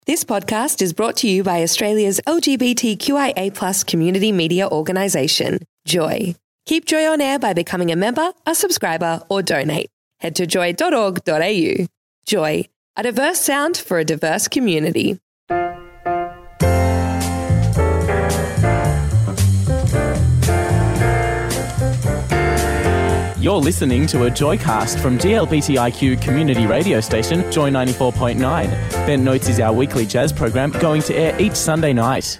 This podcast is brought to you by Australia's LGBTQIA+ community media organisation, Joy. Keep Joy on air by becoming a member, a subscriber, or donate. Head to joy.org.au. Joy, a diverse sound for a diverse community. You're listening to a Joycast from GLBTIQ community radio station, Joy 94.9. Bent Notes is our weekly jazz program going to air each Sunday night.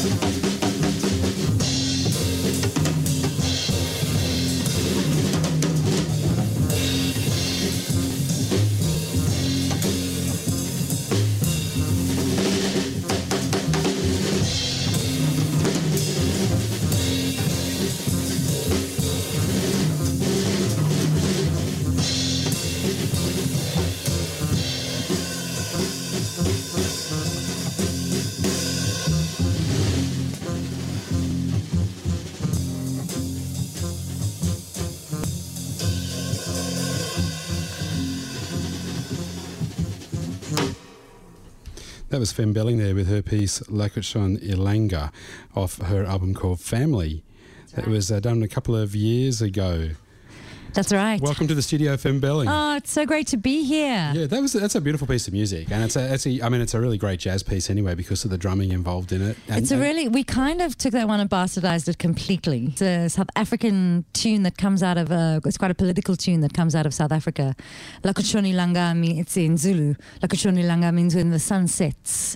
That was Fem Belling there with her piece Lakuchon Ilanga off her album called Family. That was done a couple of years ago. That's right. Welcome to the studio, Fem Belling. Oh, it's so great to be here. Yeah, that's a beautiful piece of music, and it's a really great jazz piece anyway because of the drumming involved in it. And, We kind of took that one and bastardized it completely. It's a South African tune that comes out of it's quite a political tune that comes out of South Africa. Lakuchon Ilanga, it's in Zulu. Lakuchon Ilanga means when the sun sets.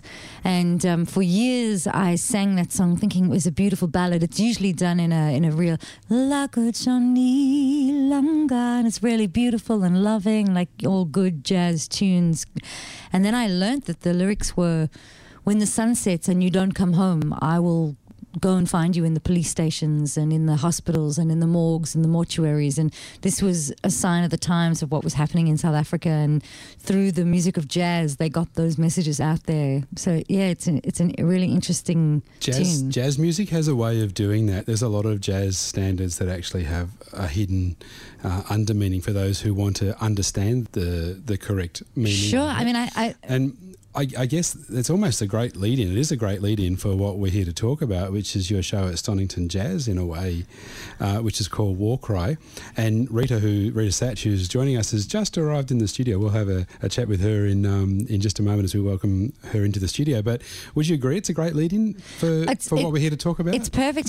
And for years I sang that song thinking it was a beautiful ballad. It's usually done in a real Lakuchon Ilanga. And it's really beautiful and loving, like all good jazz tunes. And then I learned that the lyrics were, when the sun sets and you don't come home, I will go and find you in the police stations and in the hospitals and in the morgues and the mortuaries. And this was a sign of the times of what was happening in South Africa. And through the music of jazz, they got those messages out there. So yeah, it's a really interesting tune. Jazz music has a way of doing that. There's a lot of jazz standards that actually have a hidden under meaning for those who want to understand the correct meaning. Sure, I mean, I guess it's almost a great lead-in. It is a great lead-in for what we're here to talk about, which is your show at Stonington Jazz, in a way, which is called War Cry. And Rita Sach, who's joining us, has just arrived in the studio. We'll have a chat with her in just a moment as we welcome her into the studio. But would you agree it's a great lead-in for what we're here to talk about? It's perfect,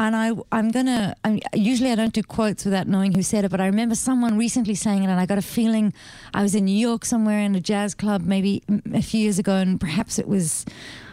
usually I don't do quotes without knowing who said it, but I remember someone recently saying it, and I got a feeling I was in New York somewhere in a jazz club maybe a few years ago, and perhaps it was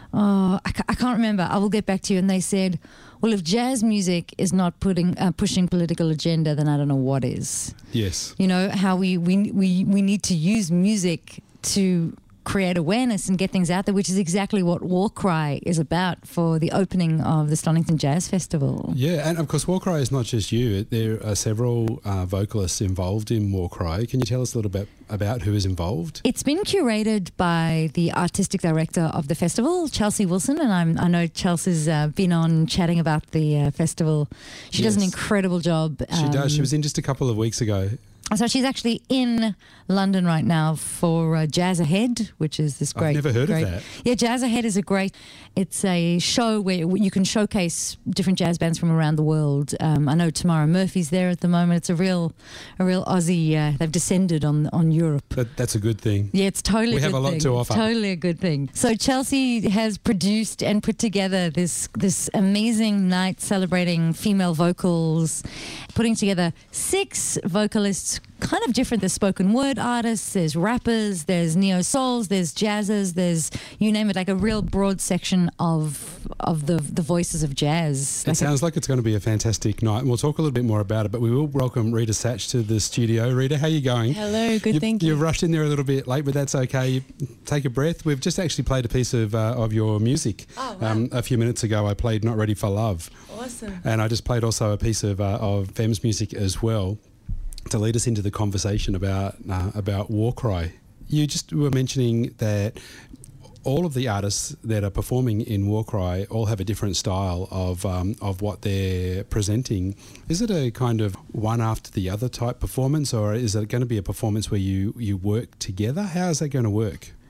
I can't remember. I will get back to you. And they said, well, if jazz music is not pushing political agenda, then I don't know what is. Yes. You know, how we need to use music to create awareness and get things out there, which is exactly what War Cry is about for the opening of the Stonington Jazz Festival. Yeah, and of course War Cry is not just you. There are several vocalists involved in War Cry. Can you tell us a little bit about who is involved? It's been curated by the artistic director of the festival, Chelsea Wilson, and I know Chelsea's been on chatting about the festival. She does an incredible job. She does. She was in just a couple of weeks ago. So she's actually in London right now for Jazz Ahead, which is this great... I've never heard of that. Yeah, Jazz Ahead is it's a show where you can showcase different jazz bands from around the world. I know Tamara Murphy's there at the moment. It's a real Aussie... they've descended on Europe. That's a good thing. Yeah, it's totally a good thing. We have a lot to offer. It's totally a good thing. So Chelsea has produced and put together this amazing night celebrating female vocals, putting together 6 vocalists, kind of different. There's spoken word artists, there's rappers, there's neo-souls, there's jazzers, there's, you name it, like a real broad section of the voices of jazz. It sounds like it's going to be a fantastic night, and we'll talk a little bit more about it, but we will welcome Rita Sach to the studio. Rita, how are you going? Hello, good, thank you. You rushed in there a little bit late, but that's okay. Take a breath. We've just actually played a piece of your music. Oh, wow. A few minutes ago I played Not Ready for Love. Awesome. And I just played also a piece of Fem's music as well, to lead us into the conversation about War Cry. You just were mentioning that all of the artists that are performing in War Cry all have a different style of what they're presenting. Is it a kind of one after the other type performance, or is it going to be a performance where you work together? How is that going to work?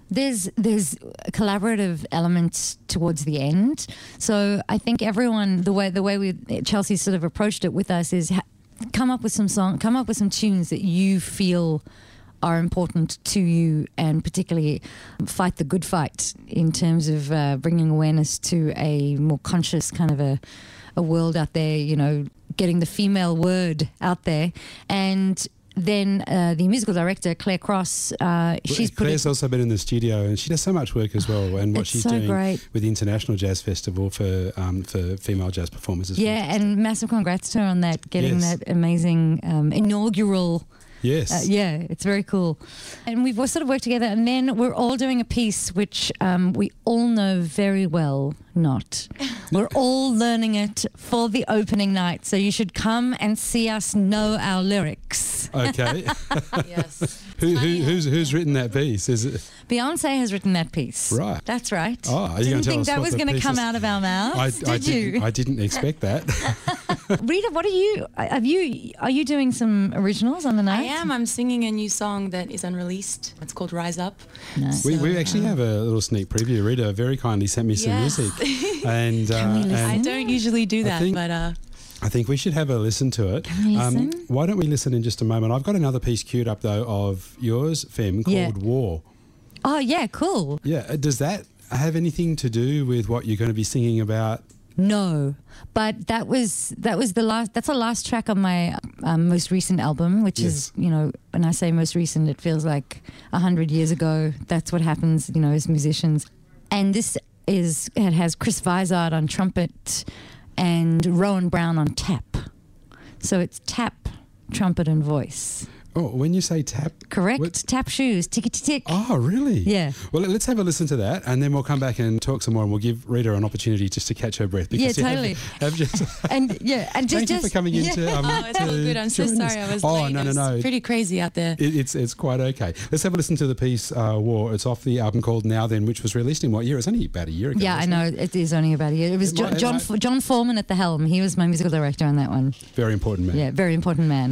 There's collaborative elements towards the end. So I think everyone, the way Chelsea sort of approached it with us is come up with some tunes that you feel are important to you, and particularly fight the good fight in terms of bringing awareness to a more conscious kind of a world out there, you know, getting the female word out there. And then the musical director, Claire Cross, Claire's also been in the studio, and she does so much work as well. And what she's doing with the International Jazz Festival for female jazz performers. Yeah, and massive congrats to her on that, getting that amazing inaugural. Yes. Yeah, it's very cool. And we've all sort of worked together, and then we're all doing a piece which we all know very well not. We're all learning it for the opening night, so you should come and see us know our lyrics. Okay. Yes. Who's written that piece? Is it Beyonce has written that piece. Right. That's right. Oh, are you Didn't think that was going to come out of our mouths, did you? I didn't expect that. Rita, what are you doing some originals on the night? I am. I'm singing a new song that is unreleased. It's called Rise Up. Nice. We actually have a little sneak preview. Rita very kindly sent me some music. And, I don't usually do that, but I think we should have a listen to it. Can we listen? Why don't we listen in just a moment? I've got another piece queued up, though, of yours, Fem, called War. Oh, yeah, cool. Yeah. Does that have anything to do with what you're going to be singing about? No, but that's the last track on my most recent album, which is, you know, when I say most recent, it feels like 100 years ago. That's what happens, you know, as musicians. And it has Chris Vizard on trumpet and Rowan Brown on tap. So it's tap, trumpet and voice. Oh, when you say tap? Correct. Tap shoes, tick-a-tick. Oh, really? Yeah. Well, let's have a listen to that, and then we'll come back and talk some more, and we'll give Rita an opportunity just to catch her breath. Yeah, totally. Thank you for coming in to it's all good. I'm so sorry I was late. No. It's pretty crazy out there. It's quite okay. Let's have a listen to the piece, War. It's off the album called Now Then, which was released in what year? It's only about a year ago. Yeah, I know. It is only about a year. It was John Foreman at the helm. He was my musical director on that one. Very important man. Yeah, very important man.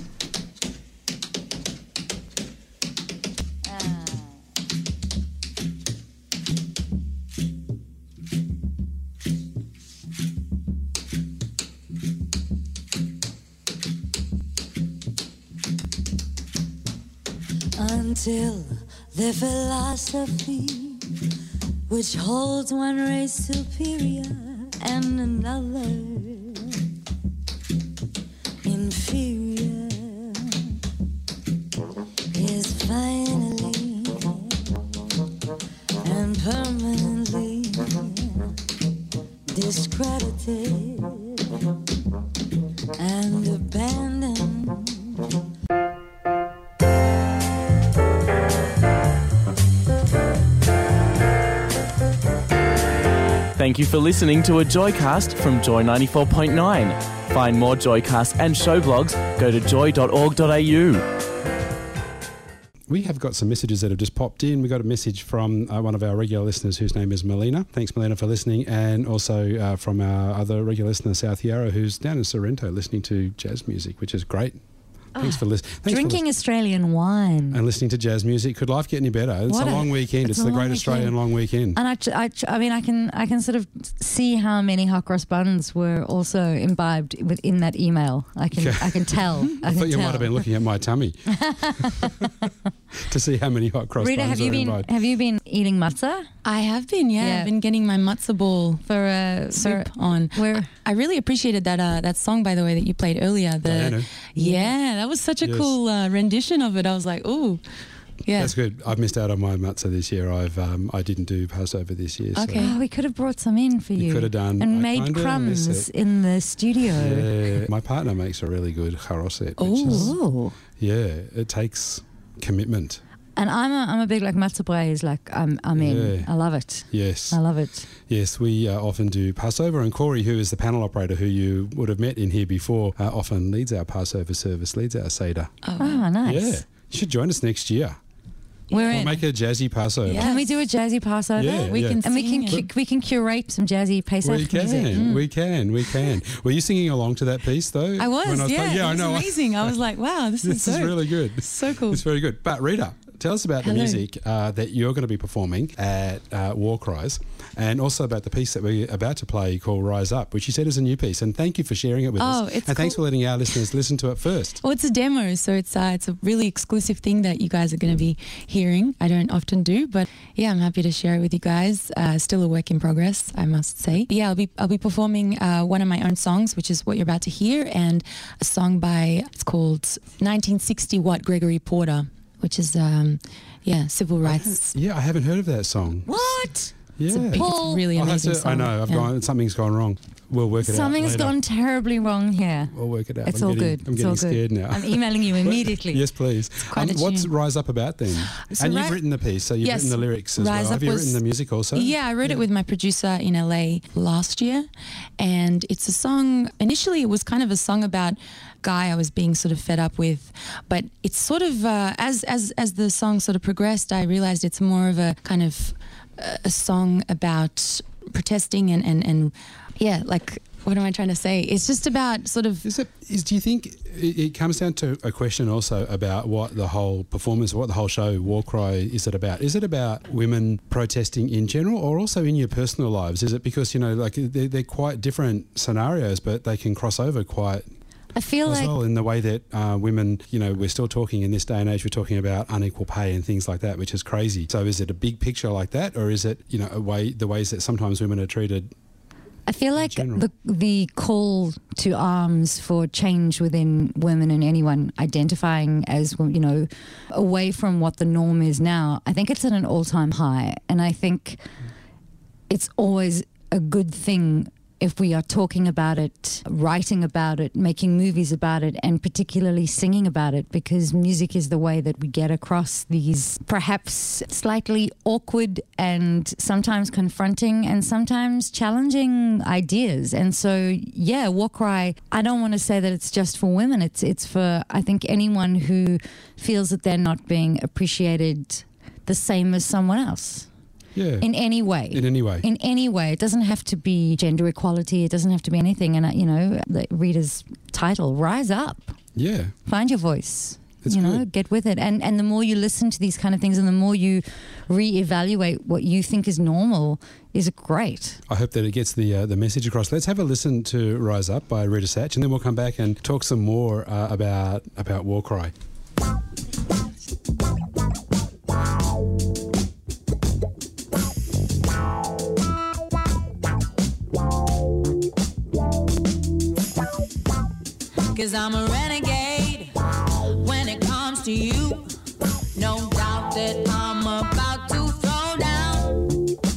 Until their philosophy, which holds one race superior and another inferior, is finally and permanently discredited and abandoned. Thank you for listening to a Joycast from Joy 94.9. Find more Joycasts and show blogs. Go to joy.org.au. We have got some messages that have just popped in. We got a message from one of our regular listeners whose name is Melina. Thanks, Melina, for listening. And also from our other regular listener, South Yarra, who's down in Sorrento listening to jazz music, which is great. Thanks for listening. Drinking Australian wine. And listening to jazz music. Could life get any better? It's a long weekend. It's the great Australian long weekend. And I mean, I can sort of see how many hot cross buns were also imbibed within that email. I can tell. I thought you might have been looking at my tummy to see how many hot cross Rita, buns imbibed. have you been eating matzah? I have been, yeah. I've been getting my matzah ball for soup on. I really appreciated that song, by the way, that you played earlier. That was such a cool rendition of it. I was like, ooh, yeah. That's good. I've missed out on my matzah this year. I didn't do Passover this year. Okay. So. Oh, we could have brought some in for you. You could have done. And made crumbs in the studio. Yeah. My partner makes a really good charoset. Oh. Yeah, it takes commitment. And I'm a big matzah braise, I'm in. I love it. Yes. I love it. Yes, we often do Passover, and Corey, who is the panel operator who you would have met in here before, often leads our Passover service, leads our Seder. Oh, nice. Yeah. You should join us next year. We'll make a jazzy Passover. Yeah. Can we do a jazzy Passover? Yeah, we can curate some jazzy Pesach music. We can. Were you singing along to that piece though? I was. I know. It was amazing. I was like, wow, this is really good. So cool. It's very good. But Rita, Tell us about the music that you're going to be performing at War Cries, and also about the piece that we're about to play called Rise Up, which you said is a new piece. And thank you for sharing it with us. And thanks for letting our listeners listen to it first. Well, it's a demo, so it's a really exclusive thing that you guys are going to be hearing. I don't often do, but yeah, I'm happy to share it with you guys. Still a work in progress, I must say. Yeah, I'll be performing one of my own songs, which is what you're about to hear, and a song by, it's called 1960 Watt Gregory Porter, which is civil rights. I haven't heard of that song. What? Yeah. It's really amazing song. I know. Something's gone wrong. We'll work it out. Something's gone terribly wrong here. We'll work it out. It's all good. I'm getting scared now. I'm emailing you immediately. Yes, please. What's Rise Up about then? And you've written the piece, so you've written the lyrics as well. Have you written the music also? Yeah, I wrote it with my producer in LA last year, and it's a song. Initially, it was kind of a song about a guy I was being sort of fed up with, but it's sort of as the song sort of progressed, I realized it's more of a kind of a song about protesting and like, what am I trying to say? It's just about sort of... Do you think it comes down to a question also about what the whole performance, what the whole show, War Cry, is it about? Is it about women protesting in general, or also in your personal lives? Is it because, they're quite different scenarios, but they can cross over quite... I feel as like... well, in the way that women, we're still talking in this day and age, we're talking about unequal pay and things like that, which is crazy. So is it a big picture like that, or is it, the ways that sometimes women are treated? I feel like the call to arms for change within women and anyone identifying as, away from what the norm is now, I think it's at an all-time high. And I think it's always a good thing if we are talking about it, writing about it, making movies about it, and particularly singing about it, because music is the way that we get across these perhaps slightly awkward and sometimes confronting and sometimes challenging ideas. And so, War Cry, I don't want to say that it's just for women. It's for, I think, anyone who feels that they're not being appreciated the same as someone else. Yeah. In any way. In any way. In any way. It doesn't have to be gender equality. It doesn't have to be anything. And, the reader's title, Rise Up. Yeah. Find your voice. It's good. Get with it. And the more you listen to these kind of things and the more you reevaluate what you think is normal is great. I hope that it gets the message across. Let's have a listen to Rise Up by Rita Satch, and then we'll come back and talk some more about War Cry. Cause I'm a renegade when it comes to you. No doubt that I'm about to throw down.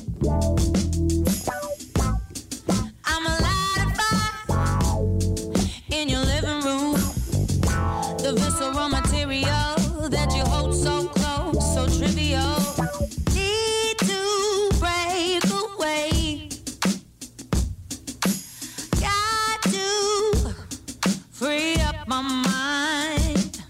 I'm a light of fire in your living room. The visceral material that you hold so close, so trivial. Need to break away. Got to free up my mind.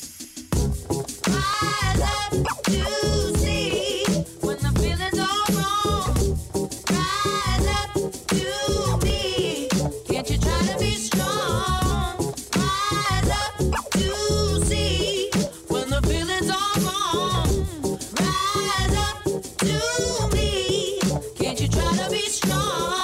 Rise up to see when the feelings are wrong. Rise up to me. Can't you try to be strong? Rise up to see when the feelings are wrong. Rise up to me. Can't you try to be strong?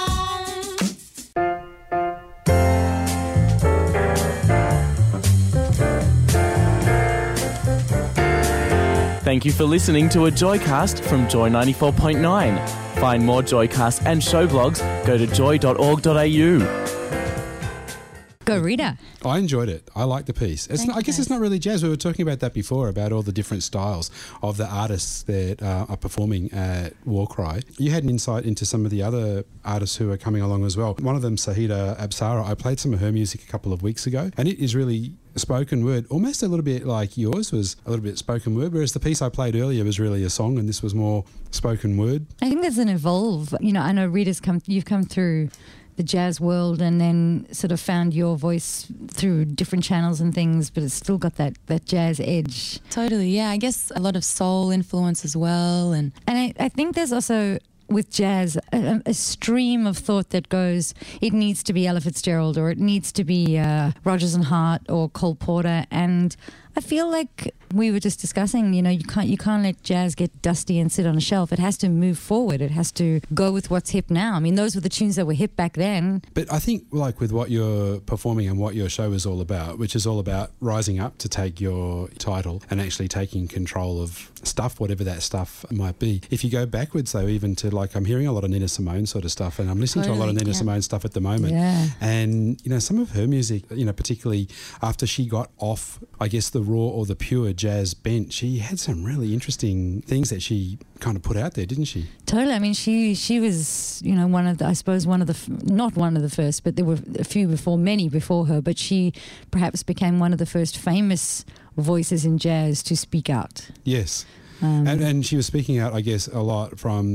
Thank you for listening to a Joycast from Joy 94.9. Find more Joycasts and show blogs. Go to joy.org.au. Go, Rita. I enjoyed it. I like the piece. I guess it's not really jazz. We were talking about that before, about all the different styles of the artists that are performing at War Cry. You had an insight into some of the other artists who are coming along as well. One of them, Sahida Absara, I played some of her music a couple of weeks ago, and it is really spoken word, almost a little bit like yours was a little bit spoken word, whereas the piece I played earlier was really a song and this was more spoken word. I think there's an evolve. I know you've come through the jazz world and then sort of found your voice through different channels and things, but it's still got that jazz edge. Totally, yeah. I guess a lot of soul influence as well. And I think there's also, with jazz, a stream of thought that goes, it needs to be Ella Fitzgerald or it needs to be Rodgers and Hart or Cole Porter. And I feel like We were just discussing, you know, you can't let jazz get dusty and sit on a shelf. It has to move forward. It has to go with what's hip now. I mean, those were the tunes that were hip back then. But I think, like with what you're performing and what your show is all about, which is all about rising up to take your title and actually taking control of stuff, whatever that stuff might be. If you go backwards, though, even to like, I'm hearing a lot of Nina Simone sort of stuff, and I'm listening to a lot of Nina Simone stuff at the moment. Yeah. And, you know, some of her music, you know, particularly after she got off, I guess, the raw or the pure jazz bent, she had some really interesting things that she kind of put out there, didn't she? Totally. I mean, she was, you know, one of the, I suppose one of the, not one of the first, but there were a few before, many before her, but she perhaps became one of the first famous voices in jazz to speak out. Yes. And she was speaking out, I guess, a lot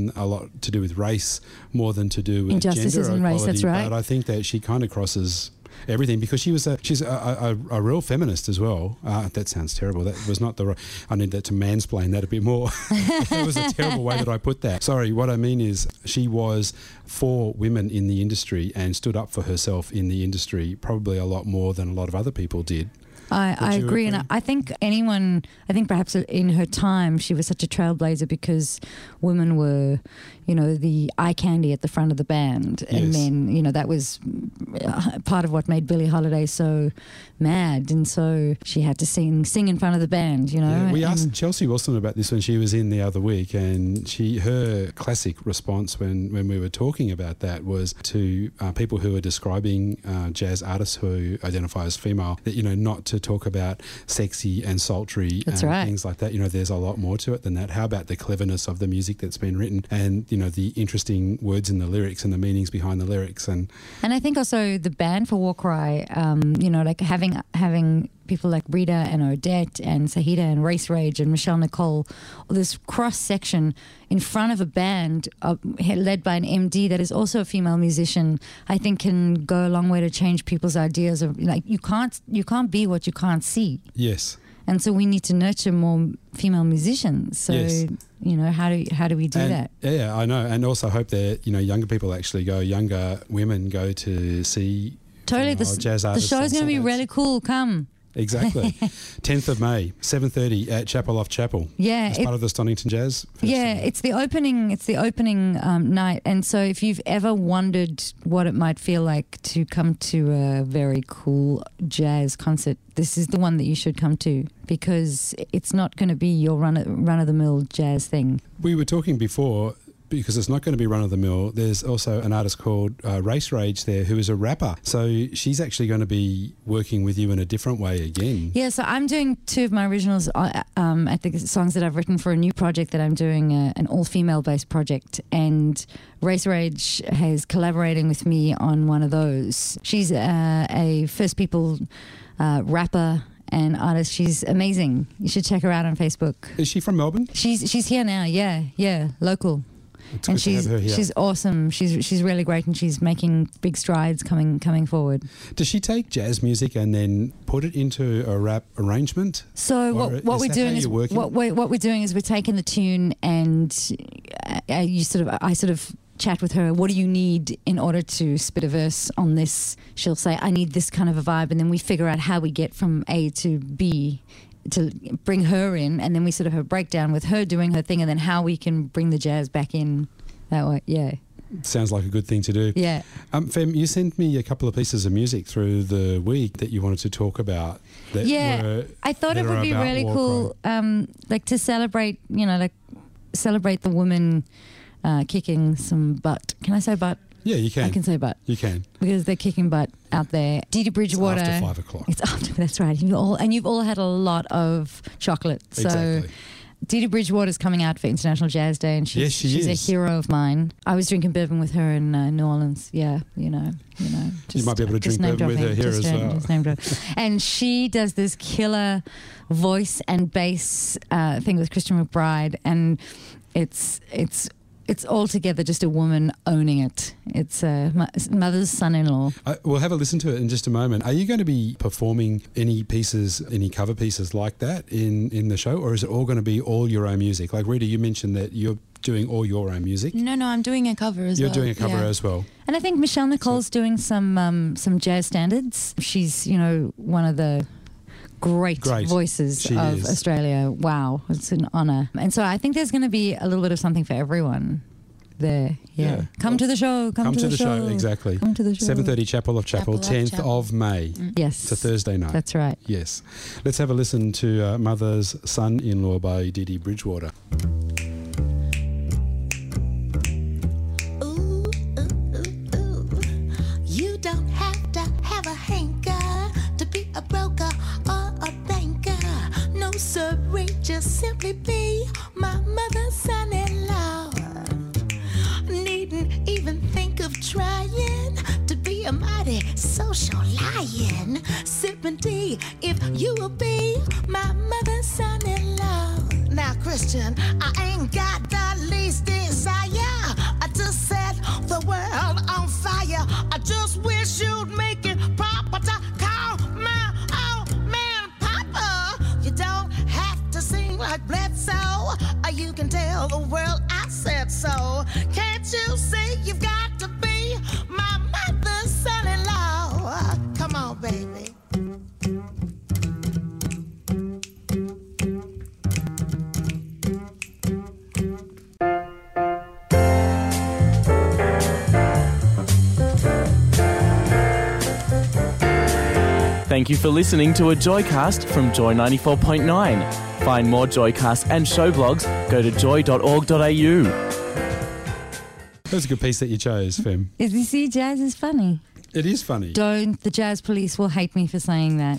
to do with race more than to do with injustices gender in race, equality. that's right. But I think that she kind of crosses everything because she's a real feminist as well. That sounds terrible. That was not the right. I need that to mansplain that a bit more. It was a terrible way that I put that. Sorry, what I mean is she was for women in the industry and stood up for herself in the industry probably a lot more than a lot of other people did. I agree, and I think perhaps in her time she was such a trailblazer because women were, you know, the eye candy at the front of the band, and then, you know, that was part of what made Billie Holiday so mad, and so she had to sing in front of the band, you know. Yeah, we asked Chelsea Wilson about this when she was in the other week, and her classic response when we were talking about that was to people who are describing jazz artists who identify as female, that, you know, not to talk about sexy and sultry and things like that. You know, there's a lot more to it than that. How about the cleverness of the music that's been written and, you know, the interesting words in the lyrics and the meanings behind the lyrics. And I think also the band for War Cry, you know, like having people like Rita and Odette and Sahida and Race Rage and Michelle Nicole, this cross-section in front of a band led by an MD that is also a female musician, I think can go a long way to change people's ideas of, like, you can't be what you can't see. Yes. And so we need to nurture more female musicians. So, you know, how do we do that? Yeah, I know. And also hope that, you know, younger women go to see totally jazz artists. The show's going to be really cool. Come. Exactly. 10th of May, 7:30 at Chapel Off Chapel. Yeah. As part of the Stonington Jazz Festival. Yeah, it's the opening night. And so if you've ever wondered what it might feel like to come to a very cool jazz concert, this is the one that you should come to, because it's not going to be your run-of-the-mill jazz thing. We were talking before, because it's not going to be run-of-the-mill, there's also an artist called Race Rage there who is a rapper. So she's actually going to be working with you in a different way again. Yeah, so I'm doing two of my originals, I think songs that I've written for a new project that I'm doing, an all-female based project. And Race Rage is collaborating with me on one of those. She's a First People rapper and artist. She's amazing. You should check her out on Facebook. Is she from Melbourne? She's here now, yeah, local. It's and good to have her here. She's awesome. She's really great, and she's making big strides coming forward. Does she take jazz music and then put it into a rap arrangement? So what we're doing is what we're doing is we're taking the tune and I sort of chat with her. What do you need in order to spit a verse on this? She'll say, I need this kind of a vibe, and then we figure out how we get from A to B to bring her in, and then we sort of have a breakdown with her doing her thing, and then how we can bring the jazz back in that way. Yeah. Sounds like a good thing to do. Yeah. Fem, you sent me a couple of pieces of music through the week that you wanted to talk about. I thought it would be really cool, like to celebrate, you know, celebrate the women kicking some butt. Can I say butt? Yeah, you can. I can say butt. You can. Because they're kicking butt out there. Didi Bridgewater. It's after 5 o'clock. It's after, that's right. You've all had a lot of chocolate. So exactly. Didi Bridgewater's coming out for International Jazz Day, and she's a hero of mine. I was drinking bourbon with her in New Orleans. Yeah, you know. You might be able to drink bourbon with her here as well. And she does this killer voice and bass thing with Christian McBride, and it's altogether just a woman owning it. It's my mother's son-in-law. We'll have a listen to it in just a moment. Are you going to be performing any cover pieces like that in the show, or is it all going to be all your own music? Like Rita, you mentioned that you're doing all your own music. No, I'm doing a cover as well. You're doing a cover as well. And I think Michelle Nicole's doing some jazz standards. She's, one of the great voices She of is. Australia. Wow, it's an honour. And so I think there's going to be a little bit of something for everyone there. Yeah. Come to the show. Come to the show. Exactly. Come to the show. 7:30 Chapel of Chapel, Chapel of 10th Chapel. of May. Yes. It's a Thursday night. That's right. Yes. Let's have a listen to Mother's Son-in-Law by Didi Bridgewater. Ooh, ooh, ooh, ooh. You don't have to have a hanker to be a broker or a banker. No, sirree, just simply be my mother's son-in-law. Needn't even think of trying to be a mighty social lion. Sipping tea if you will be my mother's son-in-law. Now, Christian, I ain't got the least desire to set the world on fire. I just wish you'd make it proper to call my old man Papa. You don't have to sing like Bledsoe, or you can tell the world I said so. Can't you see you've got to be my mother's son-in-law? Come on, baby. Thank you for listening to a Joycast from Joy 94.9. Find more Joycasts and show blogs. Go to joy.org.au. That was a good piece that you chose, Fem. You see, jazz is funny. It is funny. Don't. The jazz police will hate me for saying that.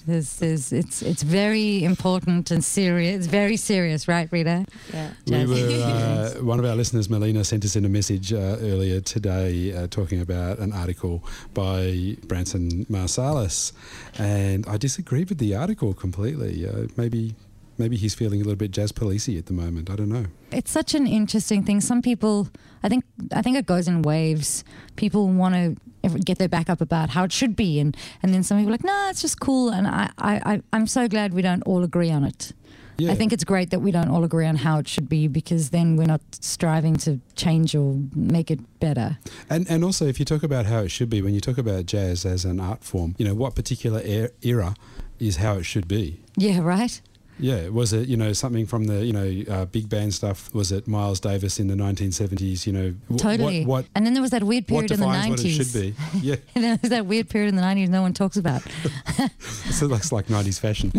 It's very important and serious. It's very serious, right, Rita? Yeah. We were, one of our listeners, Melina, sent us in a message earlier today talking about an article by Branson Marsalis, and I disagreed with the article completely. Maybe he's feeling a little bit jazz policey at the moment. I don't know. It's such an interesting thing. Some people, I think it goes in waves. People want to get their back up about how it should be, and then some people are like, no, it's just cool. And I'm so glad we don't all agree on it. Yeah. I think it's great that we don't all agree on how it should be, because then we're not striving to change or make it better. And also, if you talk about how it should be, when you talk about jazz as an art form, what particular era is how it should be. Yeah, right? Yeah, was it, something from the, big band stuff? Was it Miles Davis in the 1970s, Totally. What and then there was that weird what period in the 90s. defines what it should be? Yeah. And then there was that weird period in the 90s no one talks about. So that's like 90s fashion.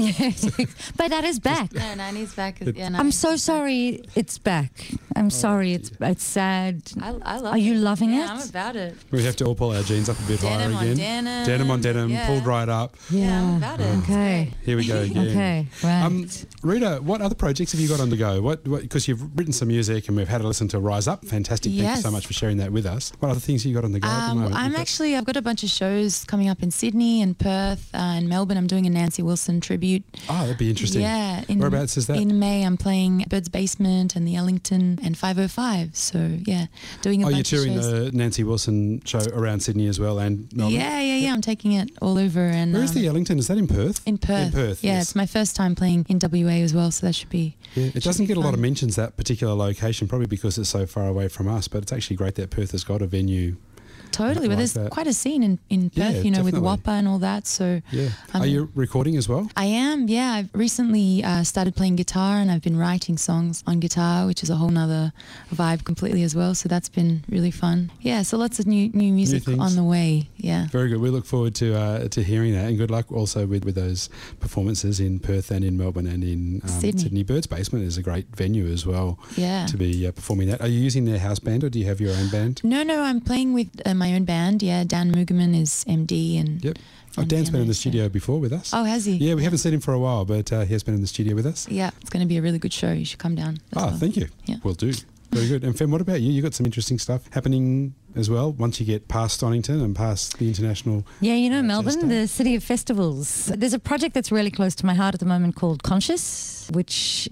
But that is back. No, 90s back. I'm so sorry it's back. I'm sorry. It's sad. I love it. Are you loving Yeah, it? I'm about it. We have to all pull our jeans up a bit Denim higher on again. denim. On denim, Yeah. pulled right up. Yeah, I'm about it. Okay. Here we go again. Okay. Right. Rita, what other projects have you got on the go? What? Because you've written some music and we've had a listen to Rise Up. Fantastic. Thank you Yes. so much for sharing that with us. What other things have you got on the go at the moment? I've got a bunch of shows coming up in Sydney and Perth and Melbourne. I'm doing a Nancy Wilson tribute. Oh, that'd be interesting. Yeah. Whereabouts is that? In May, I'm playing Bird's Basement and the Ellington and 505. So, yeah, doing a You're bunch of touring shows. the Nancy Wilson show around Sydney as well and Melbourne? Yeah. I'm taking it all over. And Where's the Ellington? Is that in Perth? in Perth. In Perth, Yeah, yes. it's my first time playing in WA as well, so that should be. Yeah, it doesn't be get a lot of fun. mentions, that particular location, probably because it's so far away from us, but it's actually great that Perth has got a venue. Totally, like but there's that. quite a scene in Perth, Yeah, with definitely. WAPA and all that. So Yeah. I'm- Are you recording as well? I am, yeah. I've recently started playing guitar and I've been writing songs on guitar, which is a whole nother vibe completely as well. So that's been really fun. Yeah, so lots of new music things. on the way. Yeah. Very good. We look forward to hearing that, and good luck also with those performances in Perth and in Melbourne and in Sydney. Bird's Basement is a great venue as well Yeah. to be performing that. Are you using their house band or do you have your own band? No, I'm playing with my own band. Yeah, Dan Mugerman is MD and. Yep. Oh, and Dan's been in the piano, studio before with us. Oh, has he? Yeah, we haven't seen him for a while, but he has been in the studio with us. Yeah, it's going to be a really good show. You should come down. as well. Thank you. Yeah. Will do. Very good. And Fem, what about you? You got some interesting stuff happening as well once you get past Stonington and past the international. Yeah, Melbourne, Jazz Day. the city of festivals. There's a project that's really close to my heart at the moment called Conscious, which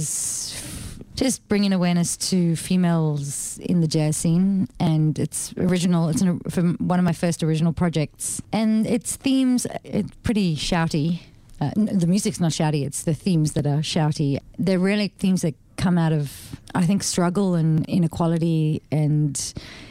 is just bringing awareness to females in the jazz scene, and it's original. It's from one of my first original projects, and its themes, it's pretty shouty. The music's not shouty, it's the themes that are shouty. They're really themes that come out of, I think, struggle and inequality, and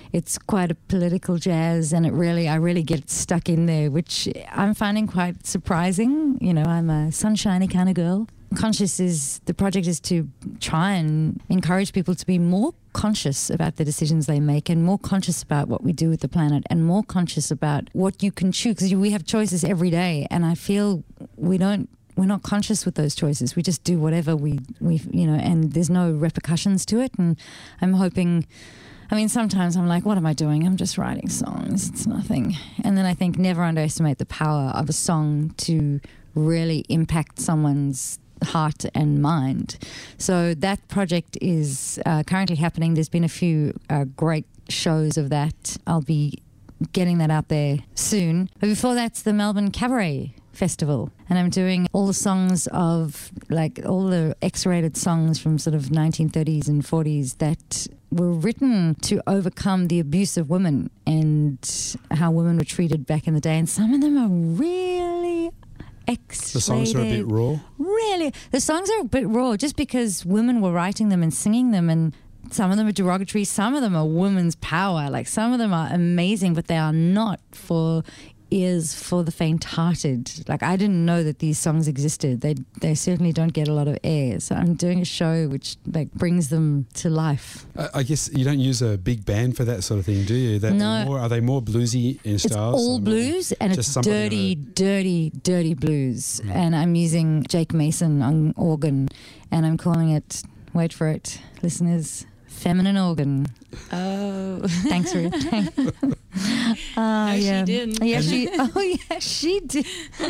it's quite a political jazz, and I really get stuck in there, which I'm finding quite surprising. You know, I'm a sunshiny kind of girl. The project is to try and encourage people to be more conscious about the decisions they make, and more conscious about what we do with the planet, and more conscious about what you can choose, because we have choices every day, and I feel we're not conscious with those choices. We just do whatever we and there's no repercussions to it. And I'm hoping, I mean, sometimes I'm like, what am I doing? I'm just writing songs. It's nothing. And then I think never underestimate the power of a song to really impact someone's heart and mind. So that project is currently happening. There's been a few great shows of that. I'll be getting that out there soon. But before that's the Melbourne Cabaret Festival, and I'm doing all the songs of, like, all the X-rated songs from sort of 1930s and 40s that were written to overcome the abuse of women and how women were treated back in the day. And some of them are really X-rated. The songs are a bit raw. Really, the songs are a bit raw just because women were writing them and singing them, and some of them are derogatory, some of them are women's power, like some of them are amazing, but they are not for ears for the faint-hearted. Like, I didn't know that these songs existed. They certainly don't get a lot of air. So I'm doing a show which, like, brings them to life. I guess you don't use a big band for that sort of thing, do you? No. Are they more bluesy in styles? It's all blues, and it's dirty blues. And I'm using Jake Mason on organ, and I'm calling it, wait for it, listeners, Feminine Organ. Oh. Thanks, Ruth. No, she didn't. Yeah, she did.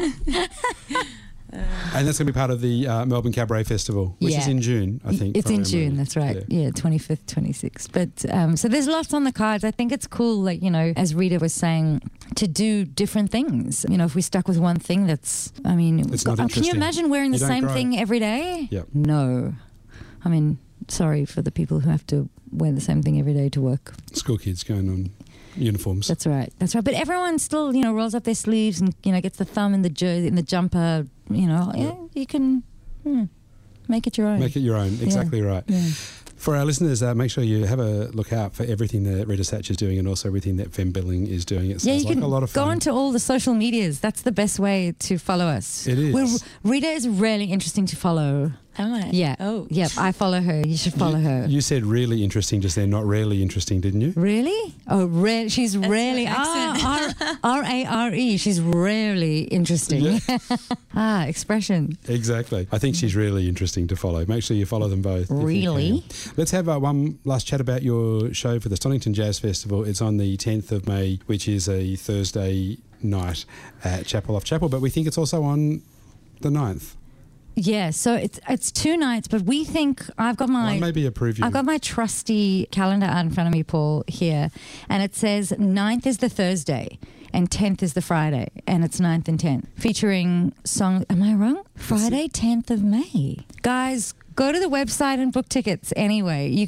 And that's going to be part of the Melbourne Cabaret Festival, which is in June, I think. It's in June, that's right. Yeah, 25th, 26th. But so there's lots on the cards. I think it's cool, like, you know, as Rita was saying, to do different things. You know, if we stuck with one thing that's, I mean, it's not can you interesting. imagine wearing the You don't same grow. thing every day? Yep. No. I mean, sorry for the people who have to wear the same thing every day to work. School kids going on uniforms. That's right. That's right. But everyone still, you know, rolls up their sleeves and, you know, gets the thumb in the jersey, in the jumper. You know, yeah, you can make it your own. Make it your own. Exactly right. Yeah. For our listeners, make sure you have a look out for everything that Rita Satch is doing, and also everything that Fem Billing is doing. It sounds you like can a lot of fun. go onto all the social medias. That's the best way to follow us. It is. Rita is really interesting to follow. Am I? Yeah. Oh. Yep, I follow her. You should follow her. You said really interesting just then, not really interesting, didn't you? Really? Oh, she's really her accent. R-A-R-E. She's really interesting. Expression. Exactly. I think she's really interesting to follow. Make sure you follow them both. if you Really? can. Let's have one last chat about your show for the Stonington Jazz Festival. It's on the 10th of May, which is a Thursday night at Chapel Off Chapel, but we think it's also on the 9th. Yeah, so it's 2 nights, but we think I've got Maybe a preview. I've got my trusty calendar out in front of me, Paul, here, and it says 9th is the Thursday and 10th is the Friday, and it's 9th and 10th, featuring songs. Am I wrong? Friday, 10th of May. Guys, go to the website and book tickets anyway. You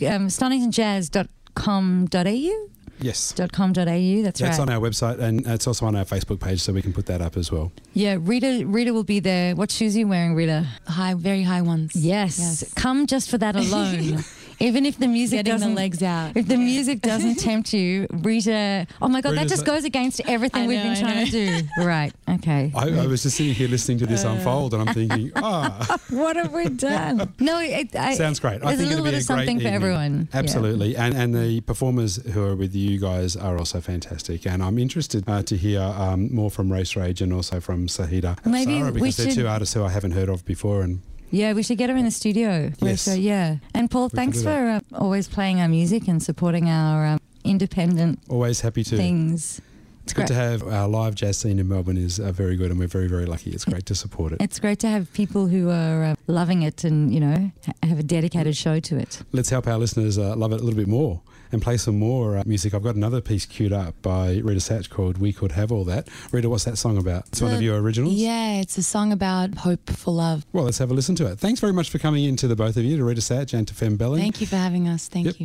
stoningtonjazz.com.au? Yes. .com.au, that's right. That's on our website, and it's also on our Facebook page, so we can put that up as well. Yeah, Rita will be there. What shoes are you wearing, Rita? Very high ones. Yes. Come just for that alone. Even if the music Getting the doesn't legs out. If the music doesn't tempt you, Rita. Oh my God, that Rita's just goes against everything I we've know, been I trying to do. Right. Okay. I was just sitting here listening to this unfold, and I'm thinking, What have we done? No, sounds great. I There's think a it'll little be bit a of something great for evening. everyone. Yeah. Absolutely. And the performers who are with you guys are also fantastic. And I'm interested to hear more from Race Rage and also from Sahida Maybe Sarah, we because they're should- two artists who I haven't heard of before. And Yeah, we should get her in the studio. Yes. So, yeah. And Paul, can thanks do for always playing our music and supporting our independent always happy to. things. It's Good great. to have our live jazz scene in Melbourne is very good, and we're very, very lucky. It's great to support it. It's great to have people who are loving it and, you know, have a dedicated show to it. Let's help our listeners love it a little bit more and play some more music. I've got another piece queued up by Rita Satch called We Could Have All That. Rita, what's that song about? It's one of your originals? Yeah, it's a song about hope for love. Well, let's have a listen to it. Thanks very much for coming in to the both of you, to Rita Satch and to Fem Billing. Thank you for having us. Thank Yep. you.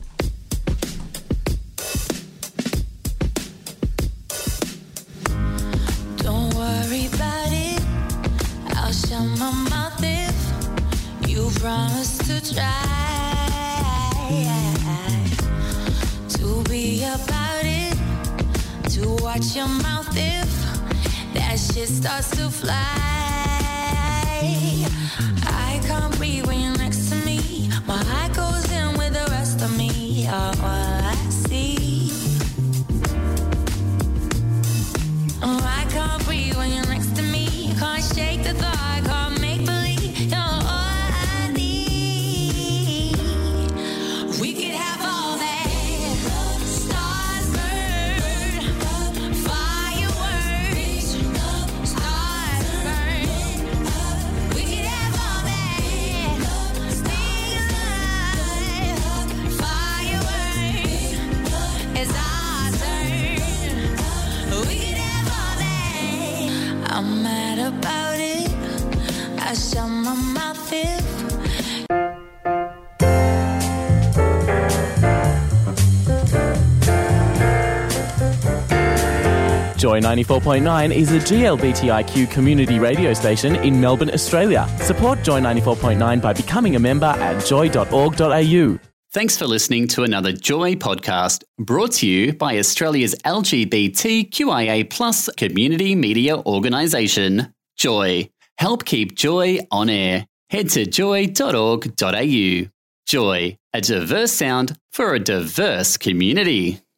Don't worry about it. I'll shut my mouth if you promise to try to be be about it. To watch your mouth if that shit starts to fly. I can't breathe when you're next to me. My heart goes in with the rest of me. You're all I see. Oh, I can't breathe when you're next to me. Can't shake the thought, can't make believe. You're all I need. We could have all that. Stars burn, fireworks. Stars burn. We could have all that. Stay alive, fireworks. It's our turn. We could have all that. I'm mad about it. I shut my mouth if. Joy 94.9 is a GLBTIQ community radio station in Melbourne, Australia. Support Joy 94.9 by becoming a member at joy.org.au. Thanks for listening to another Joy podcast brought to you by Australia's LGBTQIA+ community media organisation, Joy. Help keep Joy on air. Head to joy.org.au. Joy, a diverse sound for a diverse community.